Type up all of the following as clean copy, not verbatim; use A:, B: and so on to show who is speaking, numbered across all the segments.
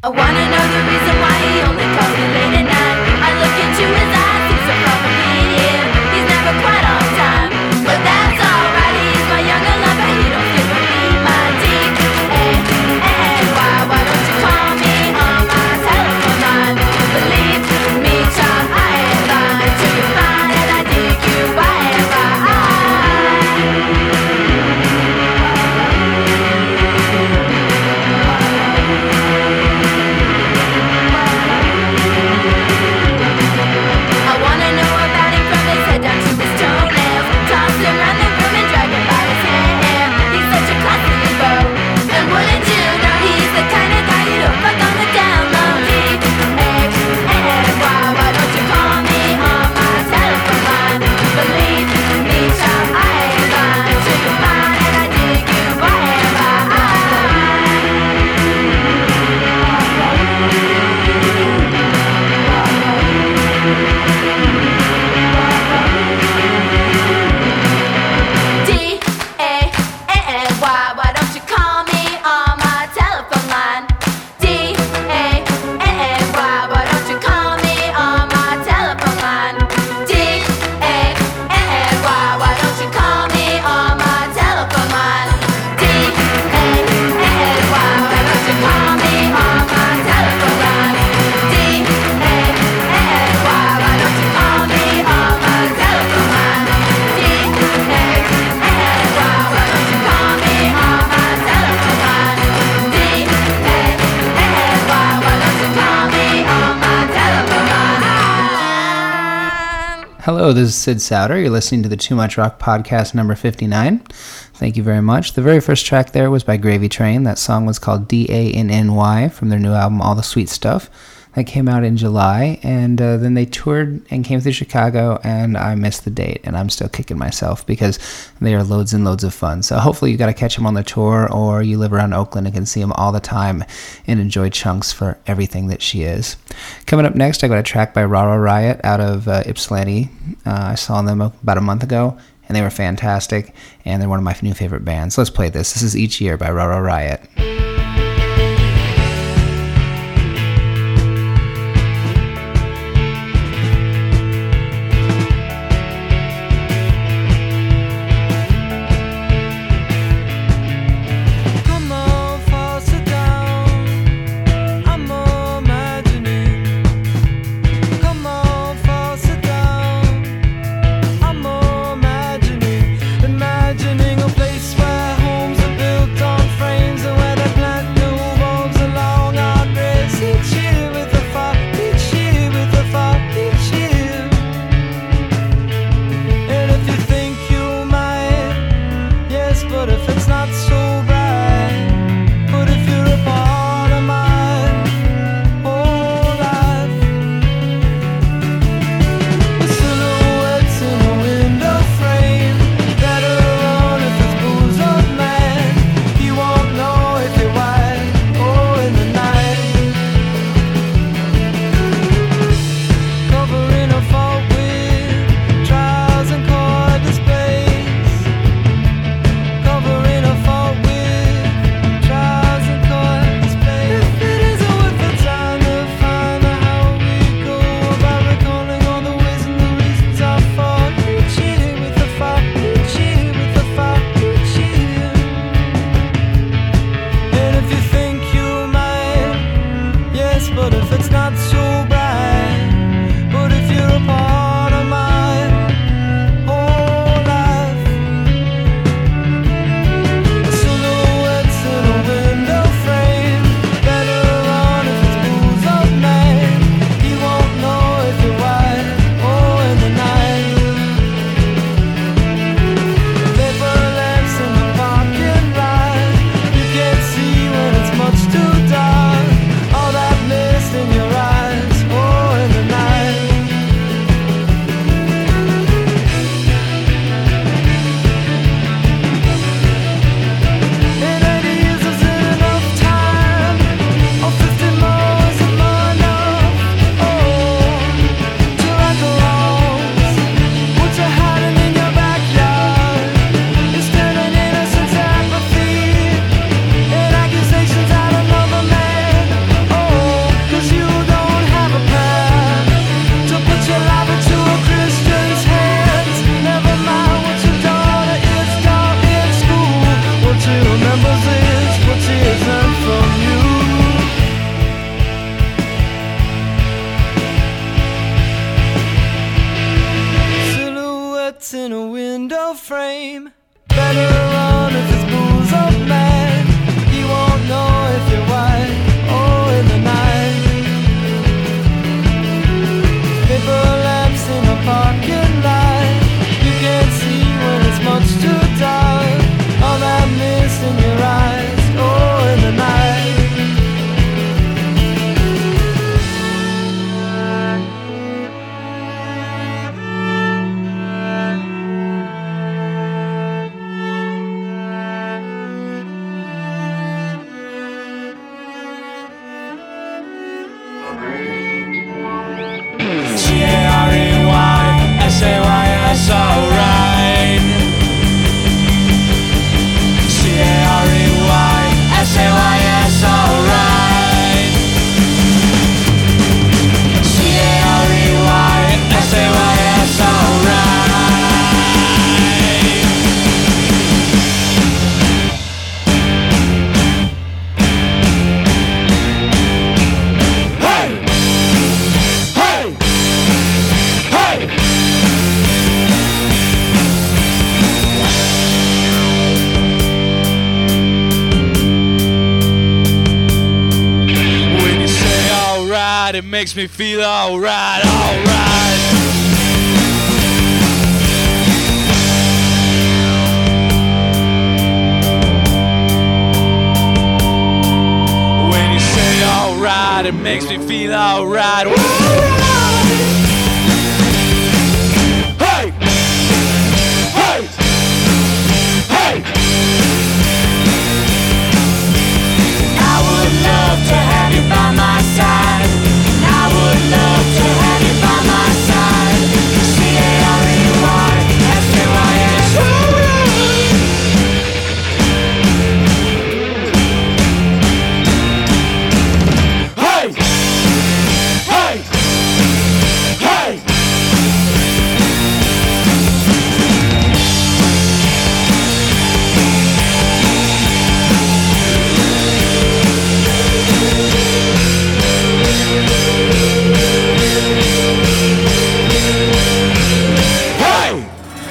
A: I wanna know the reason why he only calls me late at night. I look into his eyes, he's a probably here. He's never quite on time, but that's alright. He's my younger lover, he don't feel for me. My D-A-N-Y. Why don't you call me on my telephone line? Believe me, child, I ain't lying. Till you find that I dig you, why am I? I wanna know about him from his head down to his toenails. Toss him around the room and drag him by his hair. He's such a classy beau. And wouldn't you know he's the kind of guy you don't fuck on the down low. D-A-N-Y. Why don't you call me on my telephone line? Believe me, child, I ain't lying. Till you find that I dig you, why am I? D-A-N-Y. Why don't you call me on my telephone line? D-A-N-Y. Why don't you call me on my telephone line? D-A-N-Y. Why don't you call me on my telephone line? D-A-N-Y. Why don't you call me on my telephone line? D-A-N-Y. Why don't you call me on my telephone line? D-A-N-Y. Why don't you call me on my telephone line? D-A-N-Y. Why don't you call me on my telephone line?
B: Hello, this is Sid Souter. You're listening to the Too Much Rock podcast number 59. Thank you very much. The very first track there was by Gravy Train. That song was called D-A-N-N-Y from their new album, All the Sweet Stuff. That came out in July, and then they toured and came through Chicago, and I missed the date, and I'm still kicking myself because they are loads and loads of fun. So hopefully you got to catch them on the tour, or you live around Oakland and can see them all the time and enjoy Chunks for everything that she is. Coming up next, I got a track by Rara Riot out of Ypsilanti. I saw them about a month ago, and they were fantastic, and they're one of my new favorite bands. Let's play this. This is Each Year by Rara Riot.
C: Come on, fall, sit down. I'm imagining. Come on, fall, sit down. I'm imagining a place where homes are built on frames and where they plant C-A-R-E-Y-S-A-Y-S, alright. C-A-R-E-Y-S-A-Y-S, alright. C-A-R-E-Y-S-A-Y-S, alright. Hey! Hey! Hey! When you say alright, it makes me feel alright, alright. When you say alright, it makes me feel alright. Hey! Hey! Hey! I would love to have you by my side. I would love to have you by my side. C-A-R-E-Y-S-A-Y-S. Hey! Hey! Hey! Hey!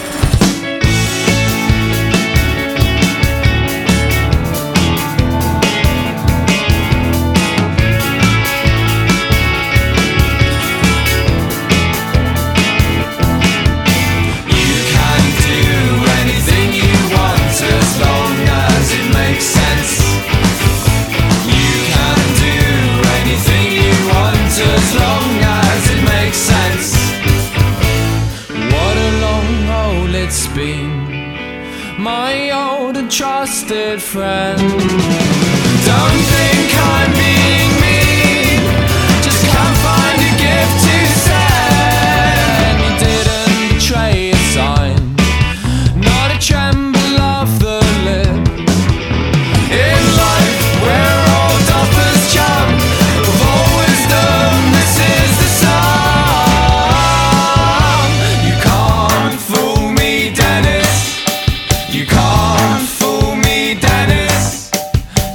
C: You can do anything you want as long as it makes sense. You can do anything you want as long as it makes sense. What a long haul it's been, my old and trusted friend. Don't think I'm being mean, just can't find a gift to send. You didn't betray a sign, not a tremble of the lip. In life, we're all doffers chum. Of all wisdom, this is the sum. You can't fool me, Dennis. You can't fool me, Dennis.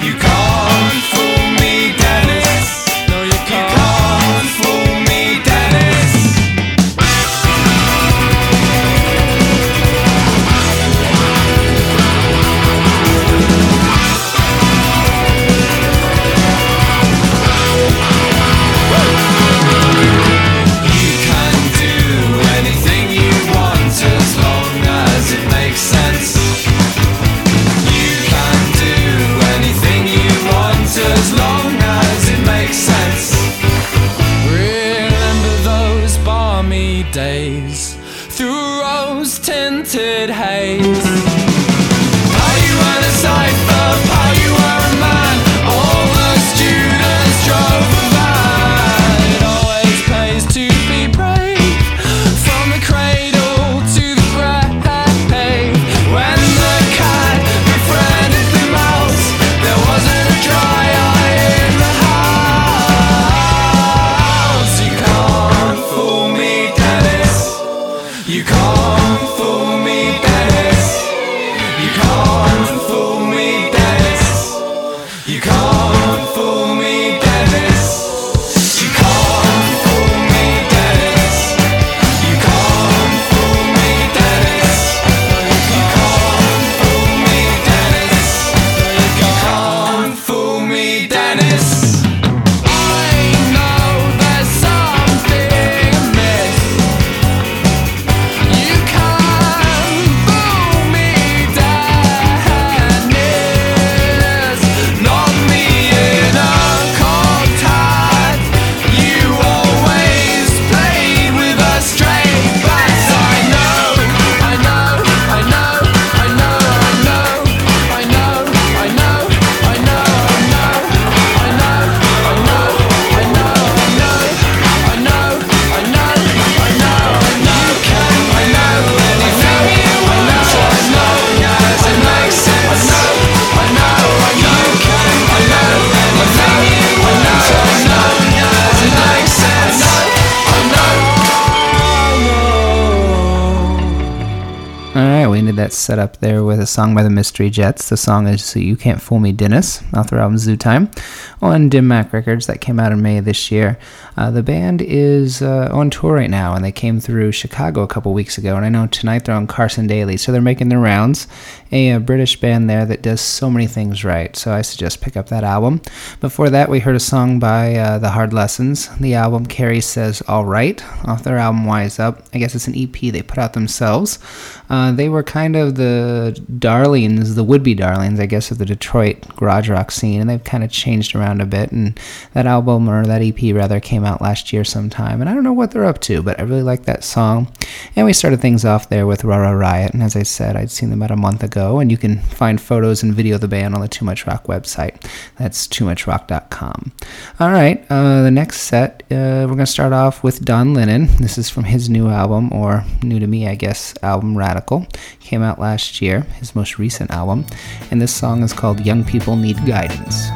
B: set set up there with a song by the Mystery Jets. The song is So You Can't Fool Me Dennis, off their album Zoo Time, on Dim Mak Records. That came out in May of this year. The band is on tour right now, and they came through Chicago a couple weeks ago, and I know tonight they're on Carson Daly, so they're making their rounds. A British band there that does so many things right, so I suggest pick up that album. Before that, we heard a song by The Hard Lessons. The album Carrie Says Alright, off their album Wise Up. I guess it's an EP they put out themselves. They were kind of the darlings, the would-be darlings, I guess, of the Detroit garage rock scene, and they've kind of changed around a bit, and that album, or that EP rather, came out last year sometime, and I don't know what they're up to, but I really like that song. And we started things off there with Rara Riot, and as I said, I'd seen them about a month ago, and you can find photos and video of the band on the Too Much Rock website. That's toomuchrock.com. All right, the next set, we're going to start off with Don Lennon. This is from his new album, or new to me, I guess, album Radical. Came out last year, his most recent album, and this song is called Young People Need Guidance.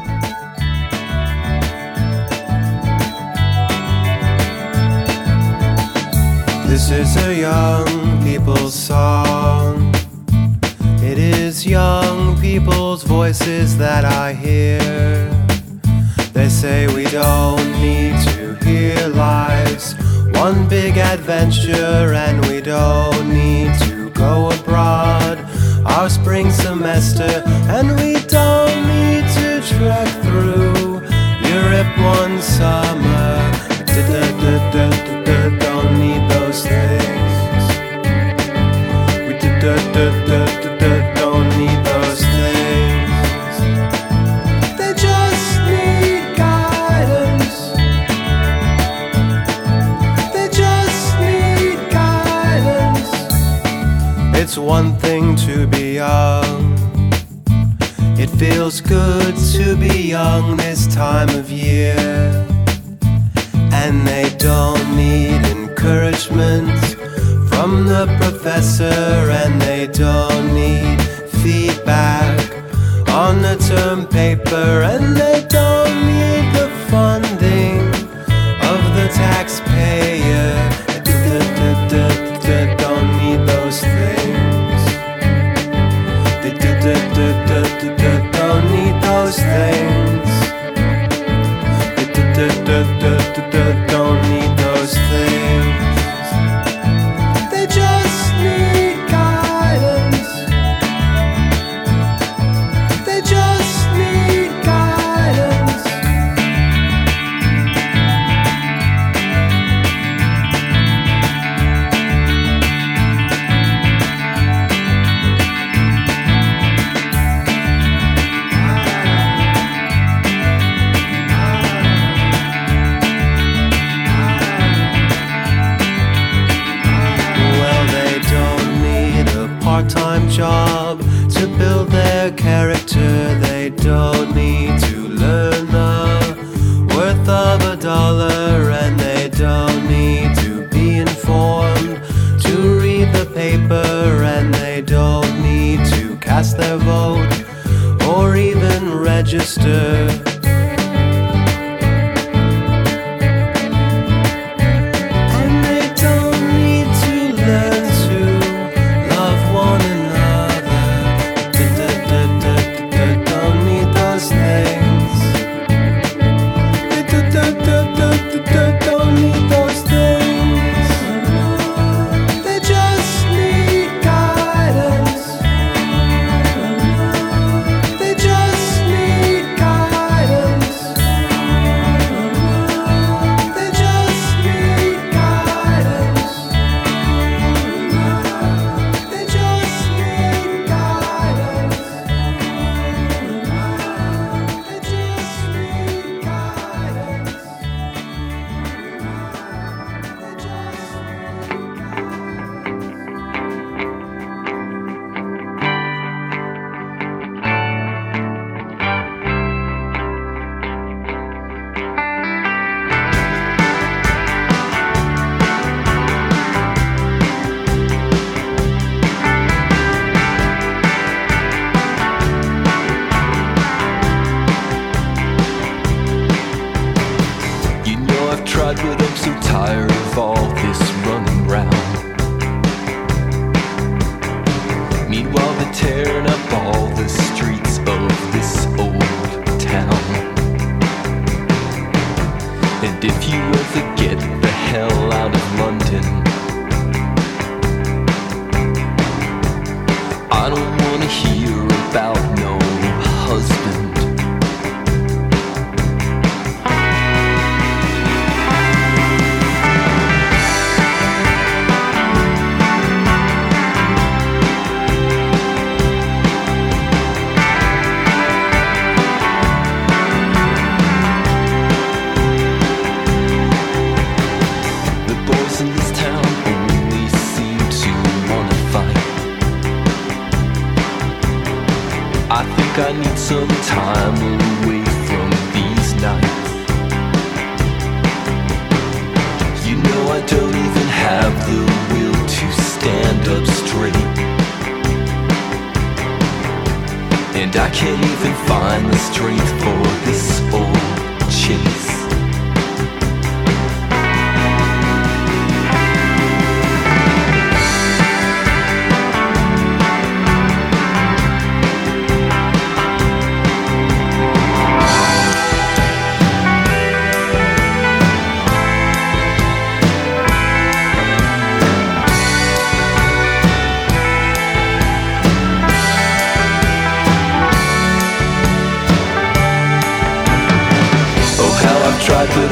D: This is a young people's song. It is young people's voices that I hear. They say we don't need to hear life's one big adventure, and we don't need to go abroad our spring semester, and we don't need to trek through Europe one summer. Don't need those things. We don't need those things. They just need guidance. They just need guidance. It's one thing to be young. It feels good to be young this time of year. And they don't need encouragement from the professor, and they don't need feedback on the term paper, and they don't need the funding of the taxpayer. Don't need those things. Don't need those things. Don't need those things. They just need guidance. They just need guidance. Part-time job to build their character. They don't need to learn the worth of a dollar, and they don't need to be informed to read the paper, and they don't need to cast their vote or even register.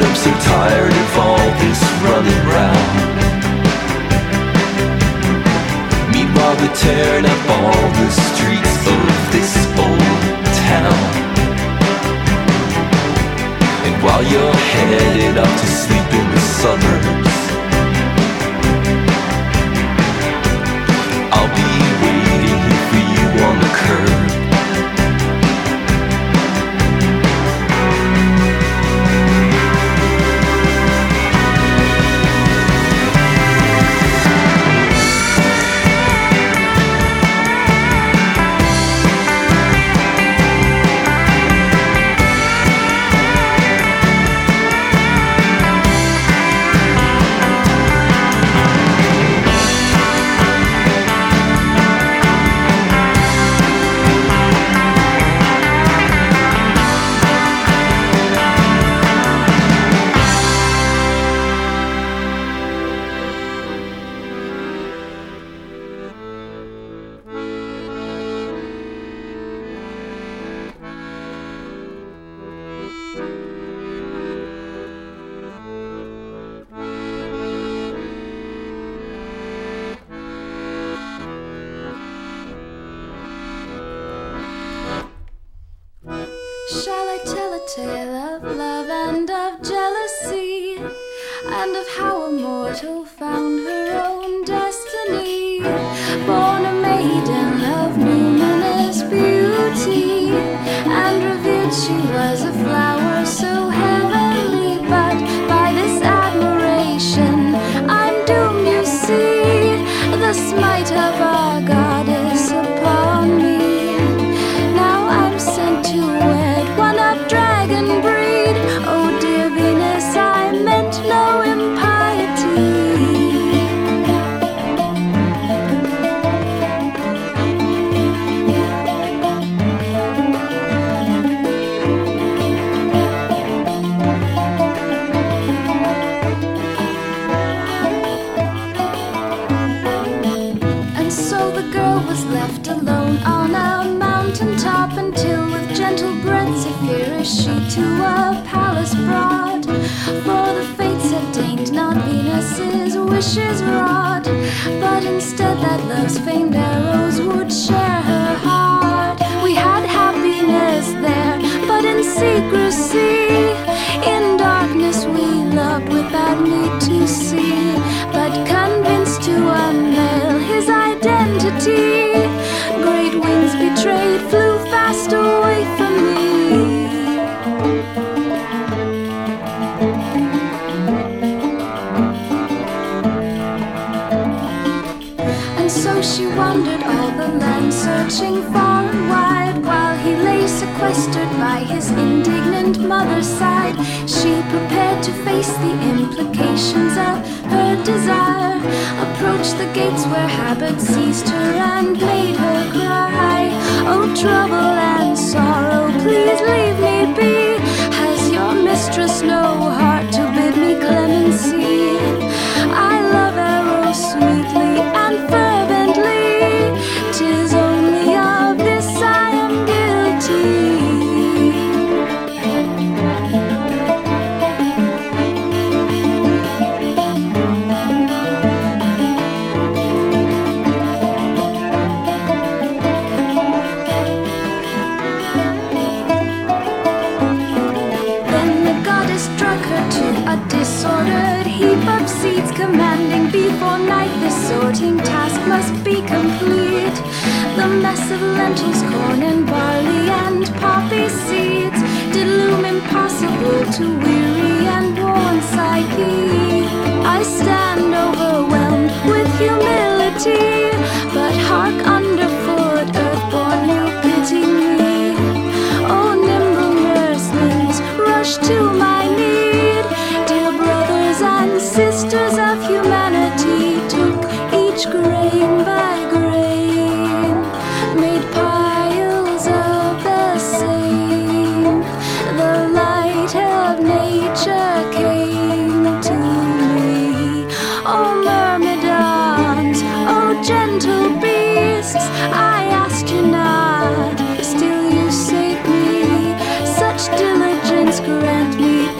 C: I'm so tired of all this running round. Meanwhile we're tearing up all the streets of this old town. And while you're headed out to sleep in the suburbs, I'll be waiting here for you on the curb.
A: Shall I tell a tale of love and of jealousy, and of how a mortal found her own destiny? Born a maiden of luminous beauty, and revered she was a flower so heavenly. But by this admiration I'm doomed, you see, the smite of our goddess upon me. Now I'm sent to wed one of dragon breed. Oh dear Venus, I meant no impiety. And so the girl was left alone on a mountain top, until with gentle breath Zephyrus she to a palace brought. For the fates had deigned not Venus's wishes wrought, but instead that love's famed arrows would share her heart. We had happiness there, but in secrecy. In darkness we loved without need to see, but convinced to unveil his identity. Great wings betrayed flew fast away from me. And so she wandered all the land, searching far and wide, while he lay sequestered by his indignant mother's side. She prepared to face the implications of her desire, approached the gates where habit seized her and made her cry. Oh, trouble and sorrow, please leave me be. Has your mistress no heart to bid me clemency? I love Eros sweetly and fervently. 'Tis only of this I am guilty. Disordered heap of seeds, commanding before night the sorting task must be complete. The mess of lentils, corn and barley and poppy seeds did loom impossible to weary and worn psyche. I stand overwhelmed with humility, but hark underfoot, earthborn, you pity me. Oh, nimble nurslings, rush to my need. Dear brothers and sisters of humanity, took each grain by grain, made piles of the same. The light of nature came to me. Oh, myrmidons, oh, gentle beasts, I asked you not, still you save me. Such diligence grant me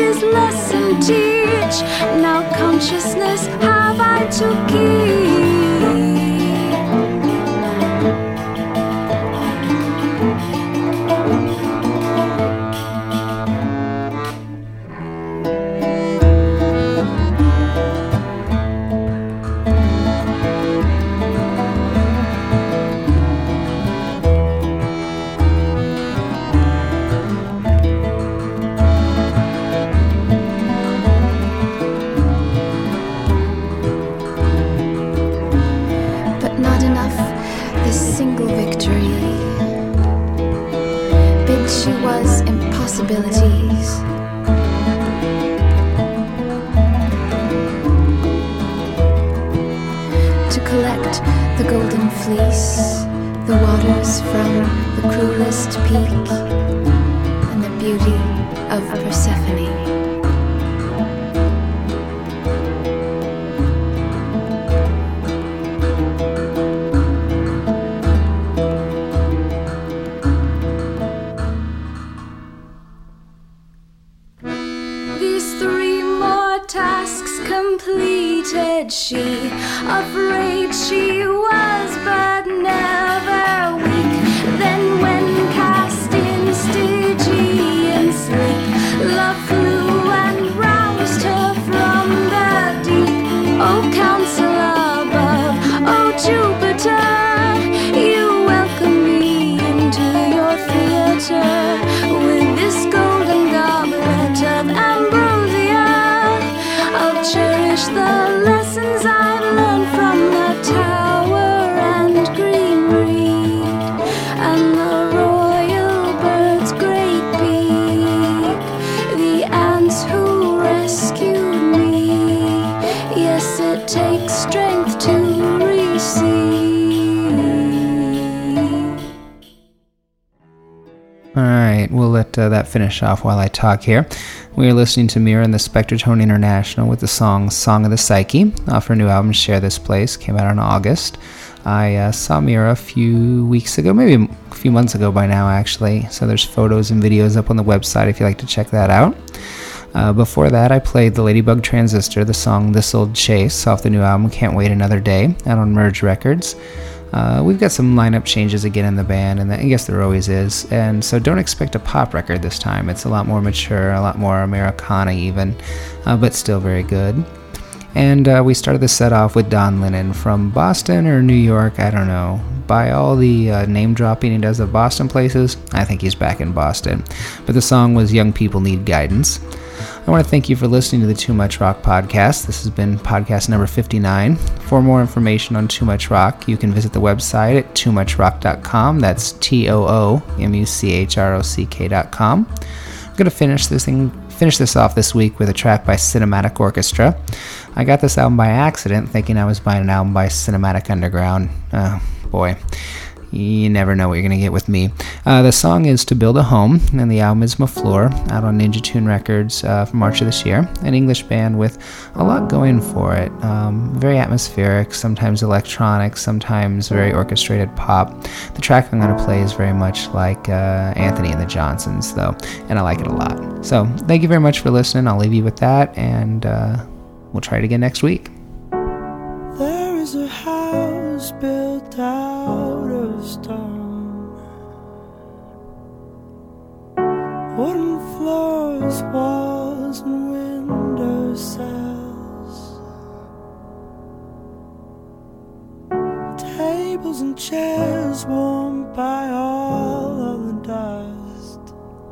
A: the golden fleece, the waters from the cruelest peak, and the beauty of Persephone.
E: Completed she, afraid she was, but never weak. Then when cast in Stygian sleep, love flew and roused her from the deep. O counsel above, O Jupiter, you welcome me into your theater with this golden goblet of ambrosia. I'll cherish the lessons I've learned from the tower and green reed and the royal bird's great beak, the ants who rescued me. Yes, it takes strength to receive.
B: All right, we'll let that finish off while I talk here. We are listening to Mira and the Spectratone International with the song Song of the Psyche off her new album Share This Place, came out in August. I saw Mira a few weeks ago, maybe a few months ago by now actually, so there's photos and videos up on the website if you'd like to check that out. Before that, I played the Ladybug Transistor, the song This Old Chase off the new album Can't Wait Another Day, out on Merge Records. We've got some lineup changes again in the band, and I guess there always is, and so don't expect a pop record this time. It's a lot more mature, a lot more Americana even, but still very good. And we started the set off with Don Lennon from Boston or New York, I don't know. By all the name dropping he does of Boston places, I think he's back in Boston. But the song was Young People Need Guidance. I want to thank you for listening to the Too Much Rock podcast. This has been podcast number 59. For more information on Too Much Rock, you can visit the website at toomuchrock.com. That's TOOMUCHROCK.com. I'm going to finish this off this week with a track by Cinematic Orchestra. I got this album by accident, thinking I was buying an album by Cinematic Underground. Oh, boy. You never know what you're going to get with me. The song is To Build a Home, and the album is Mafleur, out on Ninja Tune Records from March of this year. An English band with a lot going for it. Very atmospheric, sometimes electronic, sometimes very orchestrated pop. The track I'm going to play is very much like Anthony and the Johnsons, though, and I like it a lot. So thank you very much for listening. I'll leave you with that, and we'll try it again next week.
F: There is a house built out of stone, wooden floors, walls, and window sills, tables and chairs warmed by all of the dust.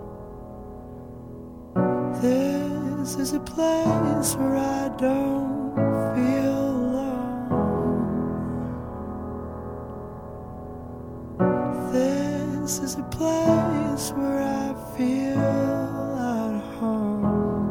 F: This is a place where I don't feel this is a place where I feel at home.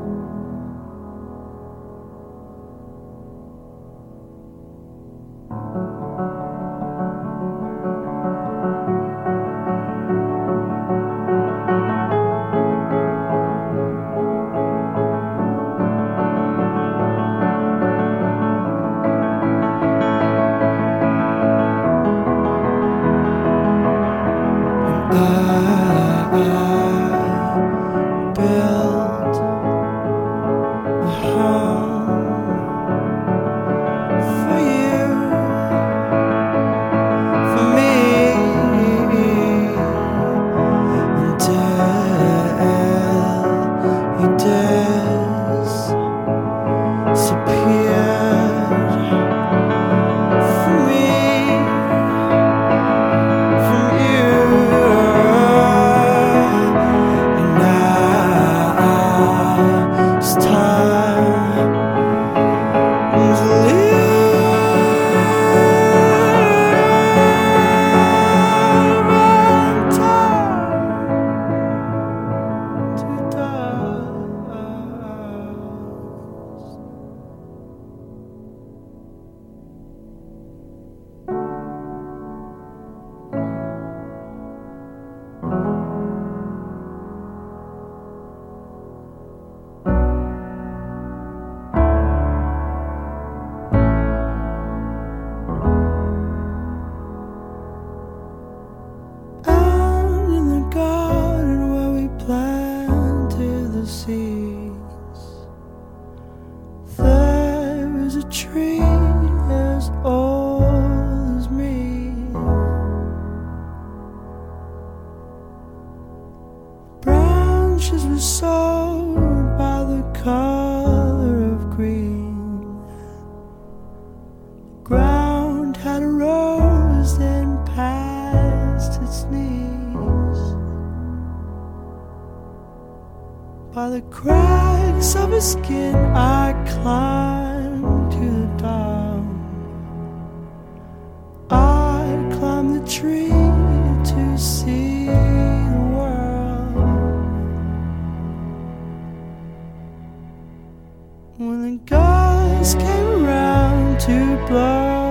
F: tree as old as me. Branches were sold by the color of green. The ground had a rose then past its knees. By the cracks of his skin I climbed to the top. I climbed the tree to see the world. When the guys came around to blow